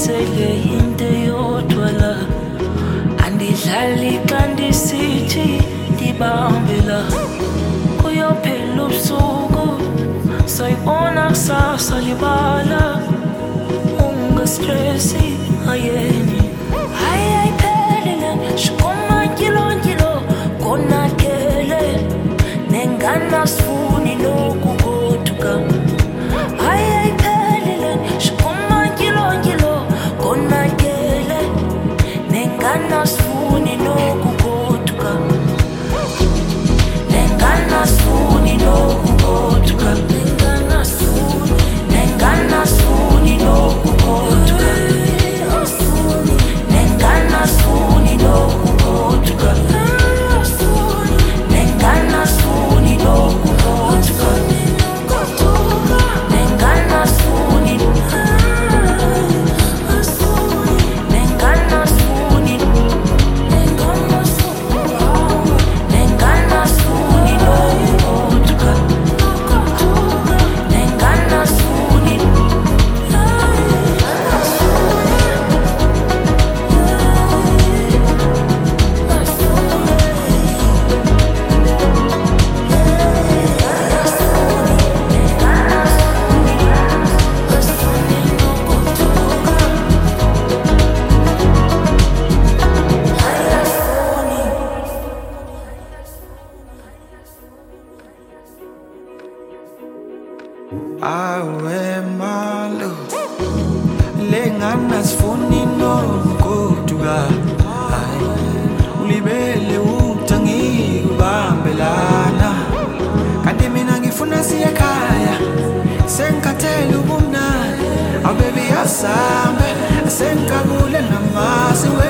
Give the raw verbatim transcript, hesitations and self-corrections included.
Sele inte yodwala andidlali kanti sithi ndibambela kuyophela ubusuku sayibona kusasa libala ungastresi ayeni hayi ayiphelele shukuma kilo kilo konakele nengana sifuni nokugoduka hayi ayiphelele shukuma kilo kilo konakele nengana sifuni nokugoduka nengana sifuni nokugoduka nengana sifuni nengana sifuni nokugoduka nengana sifuni nokugoduka nengana sifuni nokugoduka nengana sifuni nengana sifuni nengana sifuni nengana sifuni nokugoduka nengana sifuni awe malo lengana sifuni nokugoduka ulibele utangi ubambelana kanti mina ngifuna siye ekhaya sengikhathele ubumnandi abebi yasambe sengikabule namasi we